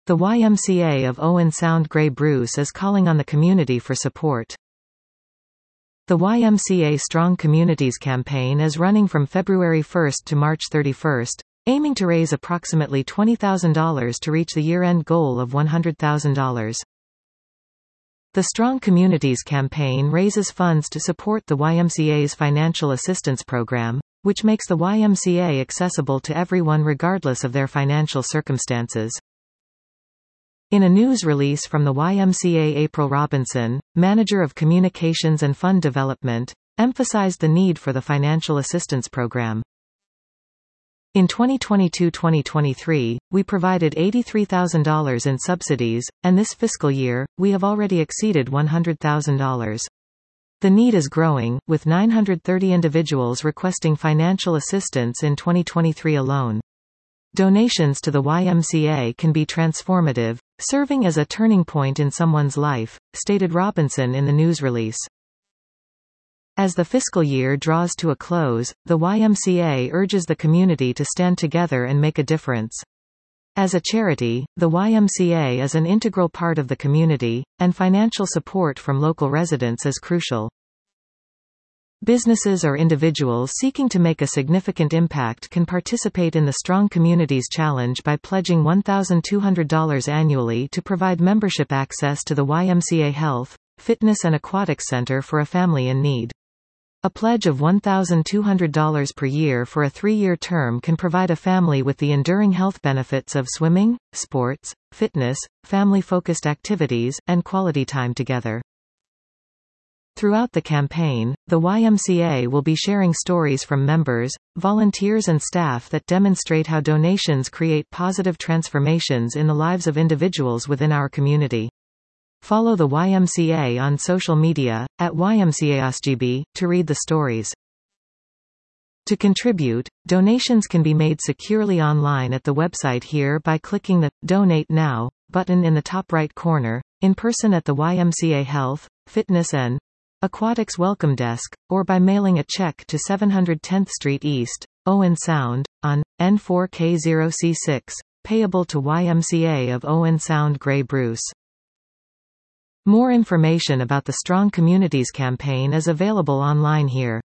The YMCA of Owen Sound Grey Bruce is calling on the community for support. The YMCA Strong Communities campaign is running from February 1 to March 31, aiming to raise approximately $20,000 to reach the year-end goal of $100,000. The Strong Communities campaign raises funds to support the YMCA's financial assistance program, which makes the YMCA accessible to everyone regardless of their financial circumstances. In a news release from the YMCA, April Robinson, manager of communications and fund development, emphasized the need for the financial assistance program. In 2022-2023, we provided $83,000 in subsidies, and this fiscal year, we have already exceeded $100,000. The need is growing, with 930 individuals requesting financial assistance in 2023 alone. Donations to the YMCA can be transformative, serving as a turning point in someone's life, stated Robinson in the news release. As the fiscal year draws to a close, the YMCA urges the community to stand together and make a difference. As a charity, the YMCA is an integral part of the community, and financial support from local residents is crucial. Businesses or individuals seeking to make a significant impact can participate in the Strong Communities Challenge by pledging $1,200 annually to provide membership access to the YMCA Health, Fitness and Aquatics Center for a family in need. A pledge of $1,200 per year for a 3-year term can provide a family with the enduring health benefits of swimming, sports, fitness, family-focused activities, and quality time together. Throughout the campaign, the YMCA will be sharing stories from members, volunteers and staff that demonstrate how donations create positive transformations in the lives of individuals within our community. Follow the YMCA on social media, @YMCAOSGB, to read the stories. To contribute, donations can be made securely online at the website here by clicking the Donate Now button in the top right corner, in person at the YMCA Health, Fitness and Aquatics Welcome Desk, or by mailing a check to 710th Street East, Owen Sound, on N4K0C6, payable to YMCA of Owen Sound Grey Bruce. More information about the Strong Communities campaign is available online here.